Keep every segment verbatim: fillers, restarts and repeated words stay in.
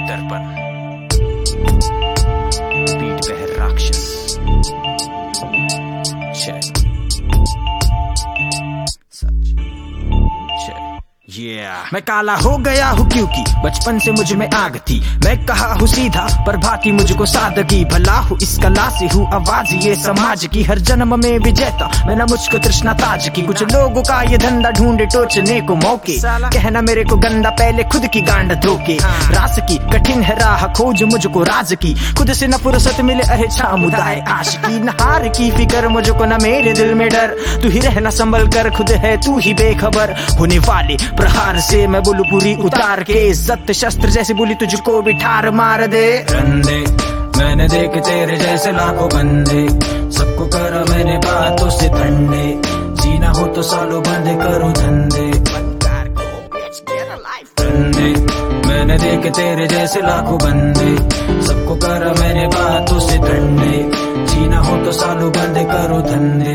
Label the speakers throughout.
Speaker 1: दर्पण, पीठ पे है राक्षस। जय सच, जय। Yeah. मैं काला हो गया हूँ क्योंकि बचपन से मुझ में आग थी। मैं कहा हूँ सीधा पर भाती मुझको सादगी। भला हूँ इस कला से हूँ आवाज ये समाज की, हर जन्म में विजेता मैं ना मुझको तृष्णा ताज की। कुछ लोगों का ये धंधा ढूंढे टोचने को मौके, कहना मेरे को गंदा पहले खुद की गांड धोके। रास की कठिन है राह खोज मुझको राज की, खुद से न फुर्सत मिले अरे छामुदाय आशिकी। न हार की फिकर मुझको न मेरे दिल में डर, तू ही रहना संभल कर खुद है तू ही बेखबर। होने वाले प्रहार से मैं बोलू पूरी उतार के, इज्जत शस्त्र जैसी बोली तुझको भी ठार मार दे।
Speaker 2: रंदे मैंने देखे तेरे जैसे लाखों बंदे, सबको करा मैंने बातों से ठंडे। जीना हो तो सालों बंद करो धंधे। रंदे मैंने देखे तेरे जैसे लाखों बंदे, सबको करा मैंने बातों से ठंडे। जीना हो तो सालों बंद करो धंधे।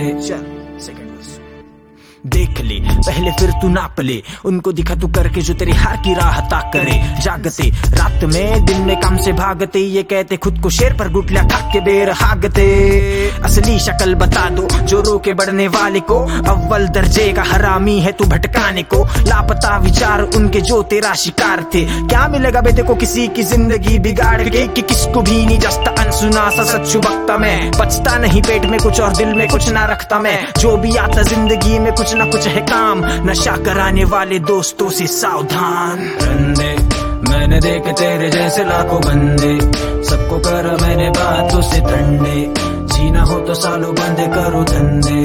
Speaker 1: देख ले पहले फिर तू नाप ले, उनको दिखा तू करके जो तेरी हार की राह ताक करे। जागते रात में दिन में काम से भागते, ये कहते खुद को शेर पर गुटलिया खाक के बेर हागते। असली शक्ल बता दो जो रोके बढ़ने वाले को, अव्वल दर्जे का हरामी है तू भटकाने को। लापता विचार उनके जो तेरा शिकार थे, क्या मिलेगा बेटे को किसी की जिंदगी बिगाड़ के। कि किसको भी नहीं जस्ता अनसुना सा सच्चू बकता मैं, बचता नहीं पेट में कुछ और दिल में कुछ ना रखता मैं। जो भी आता जिंदगी में कुछ ना कुछ है काम, नशा कराने वाले दोस्तों से सावधान।
Speaker 2: रंदे मैंने देखे तेरे जैसे लाखों बंदे, सबको करा मैंने बातों से ठंडे। जीना हो तो सालों बंद करो धंधे।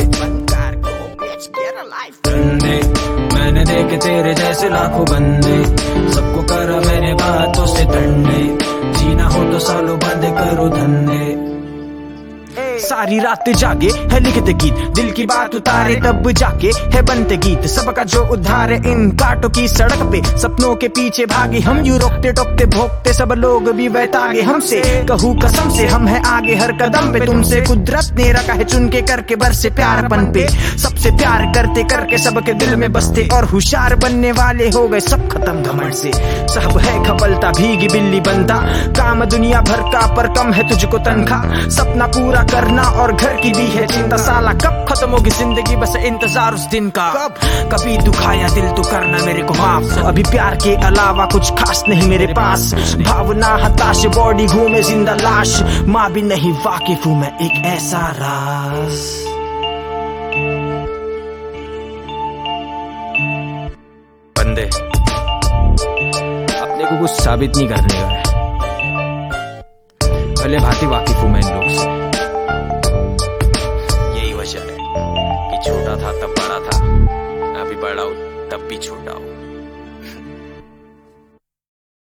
Speaker 2: रंदे मैंने देखे तेरे जैसे लाखों बंदे, सबको करा मैंने बातों से ठंडे। जीना हो तो सालों बंद करो धंधे।
Speaker 1: सारी रात जागे है लिखते गीत, दिल की बात उतारे तब जाके है बनते गीत। सबका जो उद्धार है इन कांटों की सड़क पे, सपनों के पीछे भागे हम यूं रोकते टोकते भोगते। सब लोग भी बैठागे हमसे, कहूँ कसम से हम है आगे हर कदम पे। तुमसे कुदरत ने रखा है चुन के करके बरसे प्यारपन पे। सबसे प्यार करते करके सबके दिल में बसते, और होशियार बनने वाले हो गए सब खत्म घमंड से। सब है खपलता भीगी बिल्ली बंदा, काम दुनिया भर का पर कम है तुझको तनख्वाह। सपना पूरा करना और घर की भी है चिंता, साला कब खत्म होगी जिंदगी बस इंतजार उस दिन का। कब कभी दुखाया दिल तो करना मेरे को माफ, अभी प्यार के अलावा कुछ खास नहीं मेरे पास। भावना हताश बॉडी घूमे जिंदा लाश, माँ भी नहीं वाकिफ हूँ मैं एक ऐसा राज। बंदे अपने को कुछ साबित नहीं करने का है, भले भांति वाकिफ हूँ मैं इन लोग से। छोटा था तब बड़ा था, अभी बड़ा हूं तब भी छोटा हूं।